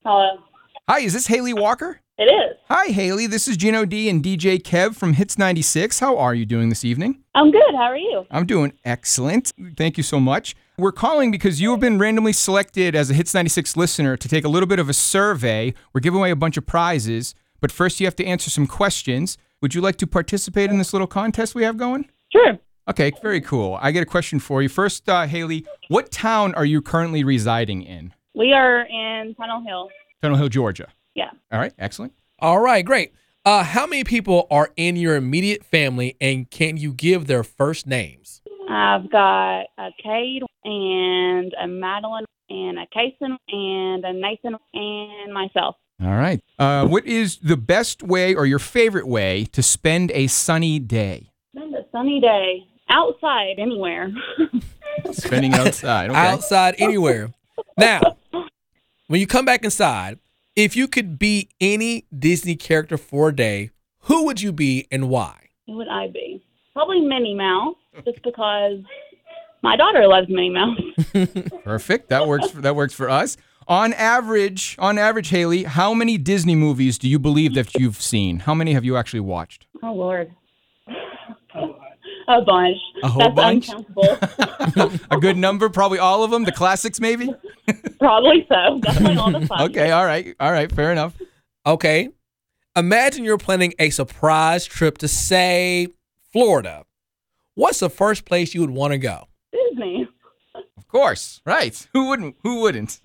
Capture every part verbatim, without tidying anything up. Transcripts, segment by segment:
Hello. Hi, is this Haley Walker? It is. Hi, Haley. This is Gino D and D J Kev from Hits ninety-six. How are you doing this evening? I'm good. How are you? I'm doing excellent. Thank you so much. We're calling because you have been randomly selected as a Hits ninety-six listener to take a little bit of a survey. We're giving away a bunch of prizes, but first you have to answer some questions. Would you like to participate in this little contest we have going? Sure. Okay, very cool. I get a question for you. First, uh, Haley, what town are you currently residing in? We are in Tunnel Hill. Tunnel Hill, Georgia. Yeah. All right, excellent. All right, great. Uh, how many people are in your immediate family, and can you give their first names? I've got a Cade and a Madeline and a Kason and a Nathan and myself. All right. Uh, what is the best way or your favorite way to spend a sunny day? Spend a sunny day outside anywhere. Spending outside. Okay. Outside anywhere. Now, when you come back inside, if you could be any Disney character for a day, who would you be and why? Who would I be? Probably Minnie Mouse, just because my daughter loves Minnie Mouse. Perfect. That works. For, that works for us. On average, on average, Haley, how many Disney movies do you believe that you've seen? How many have you actually watched? Oh, Lord. A bunch. A whole That's bunch? uncountable. A good number? Probably all of them? The classics, maybe? Probably so. Definitely all the fun. Okay, all right. All right, fair enough. Okay. Imagine you're planning a surprise trip to, say, Florida. What's the first place you would want to go? Disney. Of course, right. Who wouldn't? Who wouldn't?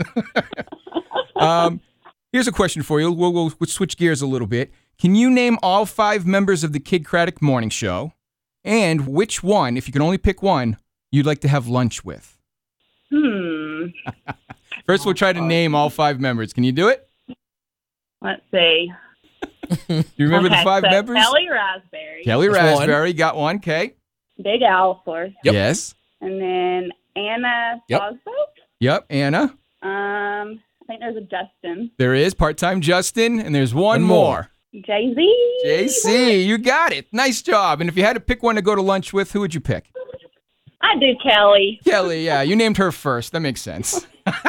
um, here's a question for you. We'll, we'll, we'll switch gears a little bit. Can you name all five members of the Kid Craddock Morning Show? And which one, if you can only pick one, you'd like to have lunch with? Hmm. First, we'll try to name all five members. Can you do it? Let's see. Do you remember okay, the five so members? Kelly Raspberry. Kelly That's Raspberry, got one. Okay. Big Al, of course. Yep. Yes. And then Anna Yep. Sosbo. Yep. Anna. Um, I think there's a Justin. There is part-time Justin, and there's one, One more. more. Jay-Z. J C, you got it. Nice job. And if you had to pick one to go to lunch with, who would you pick? I do Kelly. Kelly, yeah. You named her first. That makes sense.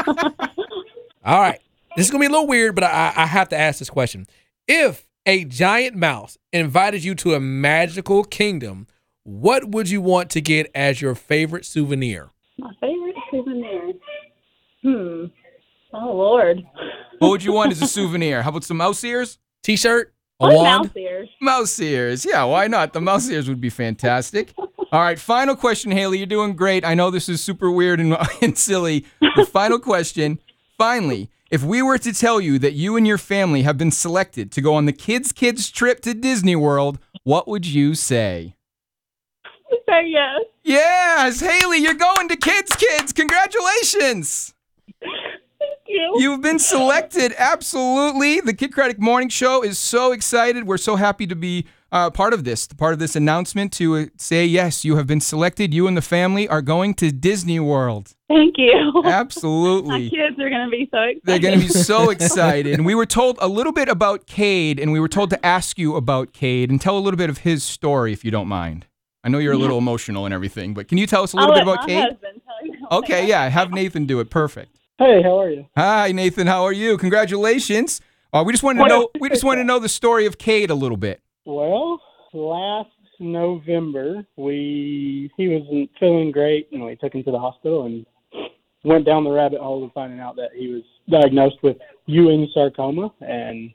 All right. This is going to be a little weird, but I, I have to ask this question. If a giant mouse invited you to a magical kingdom, what would you want to get as your favorite souvenir? My favorite souvenir. Hmm. Oh, Lord. What would you want as a souvenir? How about some mouse ears? T-shirt? A What wand? mouse ears? Mouse ears. Yeah, why not? The mouse ears would be fantastic. All right, final question, Haley. You're doing great. I know this is super weird and, and silly. The final question. Finally, if we were to tell you that you and your family have been selected to go on the Kids Kids trip to Disney World, what would you say? Say yes. Yes, Haley, you're going to Kids Kids. Congratulations. Thank you. You've been selected. Absolutely. The Kid Craddock Morning Show is so excited. We're so happy to be uh, part of this, part of this announcement to uh, say, yes, you have been selected. You and the family are going to Disney World. Thank you. My Absolutely. kids are going to be so excited. They're going to be so excited. And we were told a little bit about Cade, and we were told to ask you about Cade and tell a little bit of his story, if you don't mind. I know you're a little emotional and everything, but can you tell us a little I'll bit let about my Cade? husband tell you. Oh Okay, yeah, have Nathan do it. Perfect. Hey, how are you? Hi, Nathan. How are you? Congratulations. Uh, we just wanted to know. We just wanted to know the story of Cade a little bit. Well, last November, we he wasn't feeling great, and we took him to the hospital and went down the rabbit hole of finding out that he was diagnosed with Ewing sarcoma, and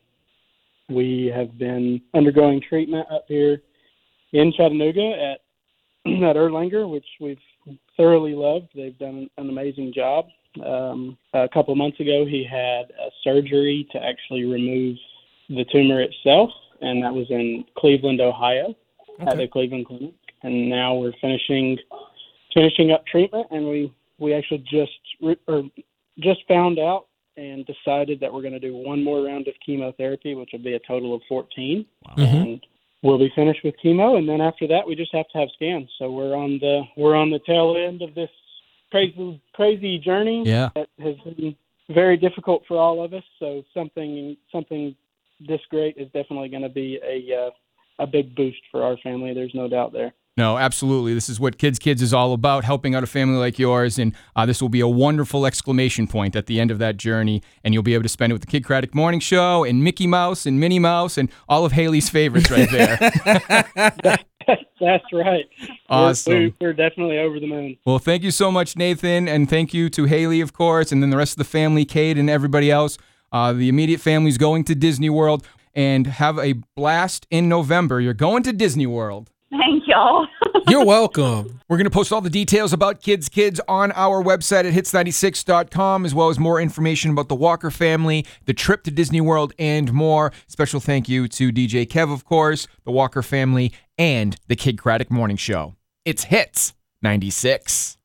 we have been undergoing treatment up here in Chattanooga at at Erlanger, which we've thoroughly loved. They've done an amazing job. Um, a couple of months ago, he had a surgery to actually remove the tumor itself, and that was in Cleveland, Ohio, at Okay. the Cleveland Clinic. And now we're finishing finishing up treatment, and we we actually just re- or just found out and decided that we're going to do one more round of chemotherapy, which will be a total of fourteen. And we'll be finished with chemo, and then after that, we just have to have scans. So we're on the we're on the tail end of this crazy crazy journey Yeah. that has been very difficult for all of us. So something something this great is definitely going to be a uh, a big boost for our family. There's no doubt there. No, absolutely. This is what Kids Kids is all about, helping out a family like yours. And uh, this will be a wonderful exclamation point at the end of that journey. And you'll be able to spend it with the Kid Craddock Morning Show and Mickey Mouse and Minnie Mouse and all of Haley's favorites right there. That's right. Awesome. We're, we're definitely over the moon. Well, thank you so much, Nathan. And thank you to Haley, of course, and then the rest of the family, Cade and everybody else. Uh, the immediate family's going to Disney World. And have a blast in November. You're going to Disney World. Thank y'all. You're welcome. We're going to post all the details about Kids Kids on our website at hits ninety-six dot com, as well as more information about the Walker family, the trip to Disney World, and more. Special thank you to D J Kev, of course, the Walker family, and the Kid Craddock Morning Show. It's Hits ninety-six.